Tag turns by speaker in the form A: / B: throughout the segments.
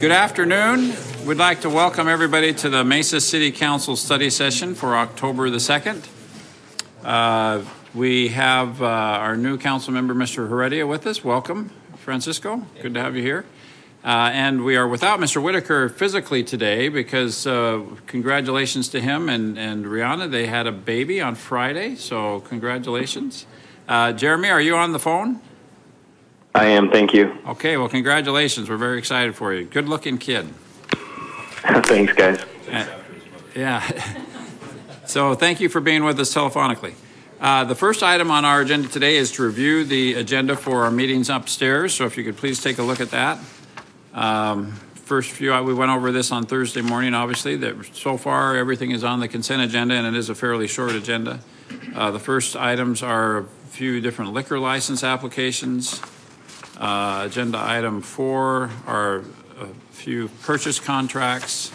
A: Good afternoon. We'd like to welcome everybody to the Mesa City Council study session for October the 2nd. We have our new council member, Mr. Heredia, with us. Welcome, Francisco. Good to have you here. And we are without Mr. Whitaker physically today because congratulations to him and Rihanna. They had a baby on Friday, so congratulations. Jeremy, are you on the phone?
B: I am, thank you.
A: Okay, well, congratulations. We're very excited for you. Good-looking kid.
B: Thanks, guys.
A: Yeah. So thank you for being with us telephonically. The first item on our agenda today is to review the agenda for our meetings upstairs. So if you could please take a look at that. First few, we went over this on Thursday morning, obviously. That so far, everything is on the consent agenda, and it is a fairly short agenda. The first items are a few different liquor license applications. Agenda item 4 are a few purchase contracts.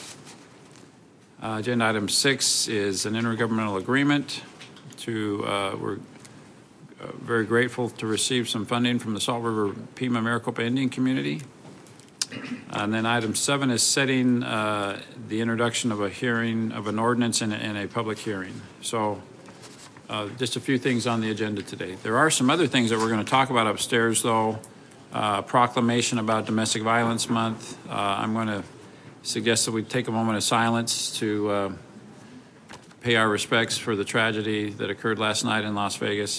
A: Agenda item 6 is an intergovernmental agreement. We're very grateful to receive some funding from the Salt River Pima Maricopa Indian Community. And then item 7 is setting the introduction of an ordinance in a public hearing. So just a few things on the agenda today. There are some other things that we're going to talk about upstairs, though. Proclamation about Domestic Violence Month. I'm going to suggest that we take a moment of silence to pay our respects for the tragedy that occurred last night in Las Vegas.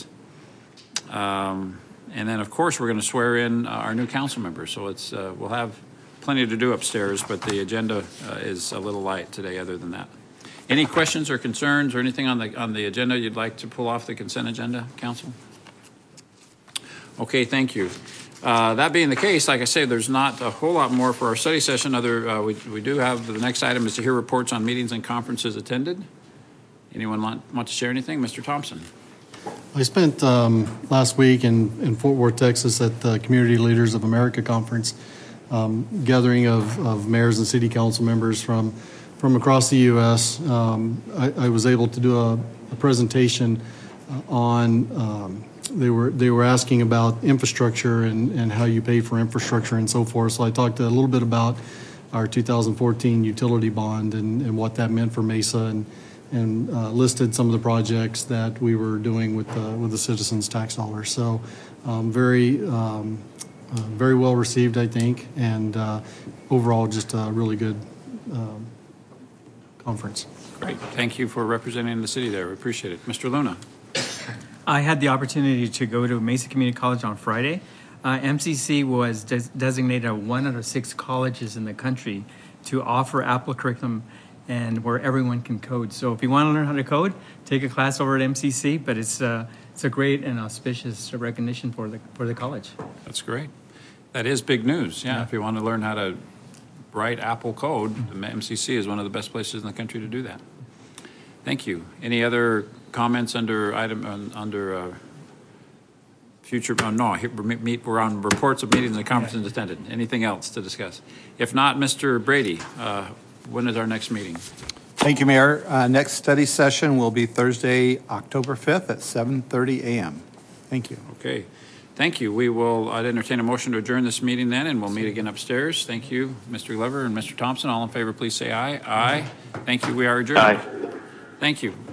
A: And then, of course, we're going to swear in our new council members. So we'll have plenty to do upstairs, but the agenda is a little light today other than that. Any questions or concerns or anything on the agenda you'd like to pull off the consent agenda, Council? Okay, thank you. That being the case, like I say, there's not a whole lot more for our study session. We do have the next item is to hear reports on meetings and conferences attended. Anyone want to share anything? Mr. Thompson.
C: I spent last week in Fort Worth, Texas at the Community Leaders of America Conference, gathering of mayors and city council members from across the U.S. I was able to do a presentation on they were asking about infrastructure and how you pay for infrastructure and so forth. So I talked a little bit about our 2014 utility bond and what that meant for Mesa and listed some of the projects that we were doing with the citizens' tax dollars. So very well received, I think, and overall just a really good conference.
A: Great. Thank you for representing the city there. We appreciate it. Mr. Luna.
D: I had the opportunity to go to Mesa Community College on Friday. MCC was designated one out of 6 colleges in the country to offer Apple curriculum and where everyone can code. So if you want to learn how to code, take a class over at MCC, but it's a great and auspicious recognition for the college.
A: That's great. That is big news. Yeah. If you want to learn how to write Apple code, MCC is one of the best places in the country to do that. Thank you. Any other comments under future? We're on reports of meetings and conferences attended. Anything else to discuss? If not, Mr. Brady, when is our next meeting?
E: Thank you, Mayor. Next study session will be Thursday, October 5th at 7:30 a.m. Thank you.
A: Okay. Thank you. I'd entertain a motion to adjourn this meeting then, and we'll meet again upstairs. Thank you, Mr. Glover and Mr. Thompson. All in favor, please say aye. Aye. Thank you. We are adjourned.
B: Aye.
A: Thank you.